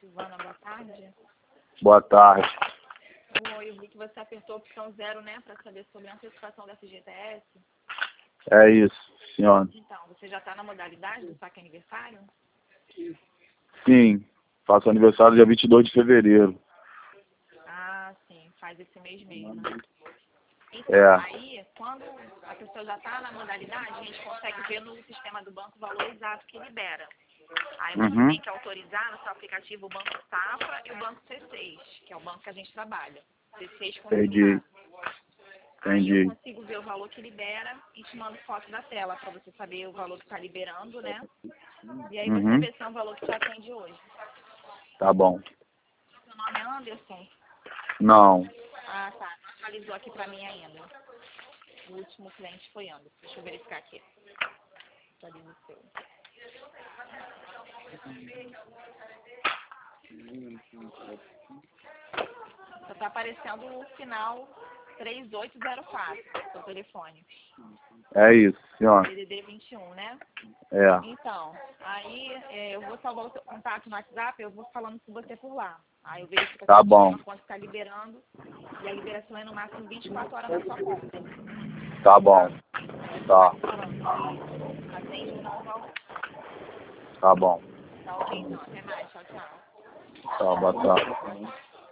Silvana, boa tarde. Boa tarde. Oi, eu vi que você apertou a opção 0, né, para saber sobre a antecipação da FGTS. É isso, senhora. Então, você já está na modalidade do saque aniversário? Sim, faço aniversário dia 22 de fevereiro. Ah, sim, faz esse mês mesmo, né? Então, aí, quando a pessoa já está na modalidade, a gente consegue ver no sistema do banco o valor exato que libera. Aí você tem que autorizar no seu aplicativo o Banco Safra e o Banco C6, que é o banco que a gente trabalha. C6 Entendi. Aí eu consigo ver o valor que libera e te mando foto da tela para você saber o valor que está liberando, né? E aí você vê se é um valor que te atende hoje. Tá bom. Seu nome é Anderson? Não. Ah, tá. Não atualizou aqui para mim ainda. O último cliente foi Anderson. Deixa eu verificar aqui. Atualiza o seu. Só está aparecendo o final 3804, seu telefone. É isso, senhora. DDD 21, né? É. Então, aí eu vou salvar o seu contato no WhatsApp, eu vou falando com você por lá. Aí eu verifico Tá bom. quanto está liberando e a liberação é no máximo 24 horas na sua conta. Tá bom. Tá. Atende então o valor. Tá bom. Tá ok, então. Até mais. Tchau, tchau. Tá, boa tarde.